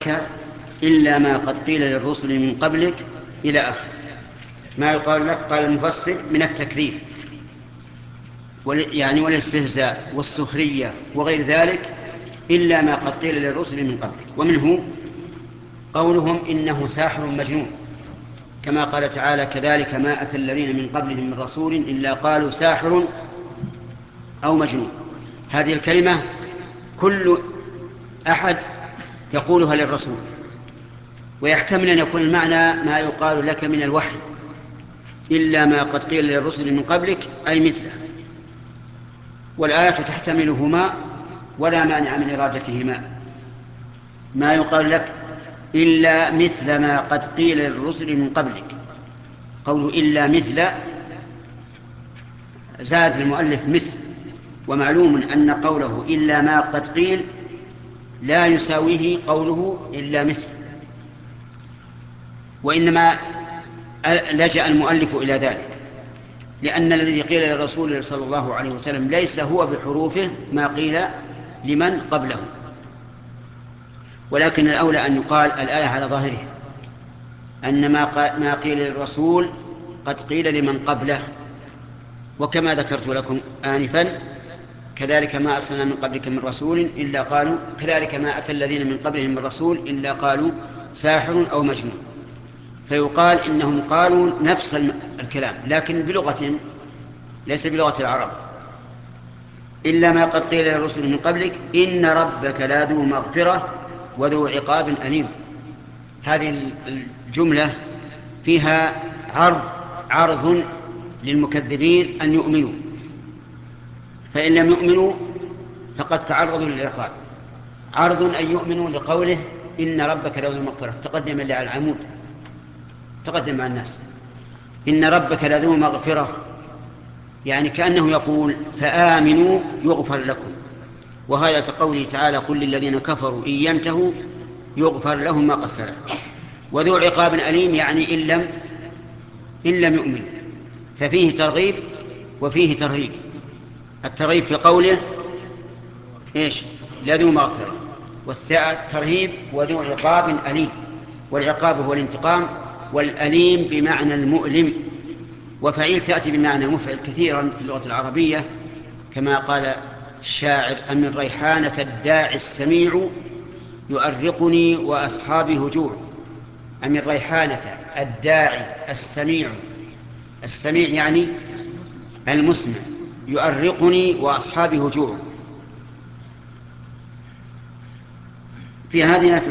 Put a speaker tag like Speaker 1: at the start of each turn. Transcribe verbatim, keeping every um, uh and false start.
Speaker 1: إلا ما قد قيل للرسل من قبلك إلى آخر ما يقال لك. قال المفسر من التكذيب يعني والاستهزاء والسخرية وغير ذلك، إلا ما قد قيل للرسل من قبلك. ومنه قولهم إنه ساحر مجنون، كما قال تعالى: كذلك ما أتى الذين من قبلهم من رسول إلا قالوا ساحر أو مجنون. هذه الكلمة كل أحد يقولها للرسول، ويحتمل أن يكون المعنى ما يقال لك من الوحي، إلا ما قد قيل للرسل من قبلك أي مثله. والآية تحتملهما ولا مانع من إرادتهما. ما يقال لك إلا مثل ما قد قيل للرسل من قبلك، قوله إلا مثل زاد المؤلف مثل، ومعلوم أن قوله إلا ما قد قيل لا يساويه قوله إلا مثل، وإنما لجأ المؤلف إلى ذلك لأن الذي قيل للرسول صلى الله عليه وسلم ليس هو بحروفه ما قيل لمن قبله، ولكن الأولى أن يقال الآية على ظاهرها أن ما قيل للرسول قد قيل لمن قبله. وكما ذكرت لكم آنفا: كذلك ما أرسلنا من قبلك من رسول إلا قالوا كذلك ما أتى الذين من قبلهم من رسول إلا قالوا ساحر أو مجنون. فيقال إنهم قالوا نفس الكلام لكن بلغتهم ليس بلغة العرب. إلا ما قد قيل للرسل من قبلك إن ربك لذو مغفرة وذو عقاب أليم. هذه الجملة فيها عرض عرض للمكذبين أن يؤمنوا، فإن لم يؤمنوا فقد تعرضوا للعقاب. عرض أن يؤمنوا لقوله إن ربك لذو مغفرة، تقدم اللي على العمود، تقدم مع الناس. إن ربك لذو مغفرة يعني كأنه يقول فآمنوا يغفر لكم، وهذا كقوله تعالى: قل للذين كفروا إن ينتهوا يغفر لهم ما قد سلف. وذو عقاب أليم يعني إن لم إن لم يؤمنوا، ففيه ترغيب وفيه ترهيب. الترغيب في قوله إيش؟ لذو مغفرة، والترهيب وذو عقاب أليم. والعقاب هو الانتقام، والأليم بمعنى المؤلم. وفعيل تأتي بمعنى مفعل كثيرا في اللغة العربية، كما قال الشاعر: أمن ريحانة الداعي السميع يؤرقني وأصحابي هجوع. أمن ريحانة الداعي السميع، السميع يعني المسمع، يؤرقني وأصحابي هجوع. في هذه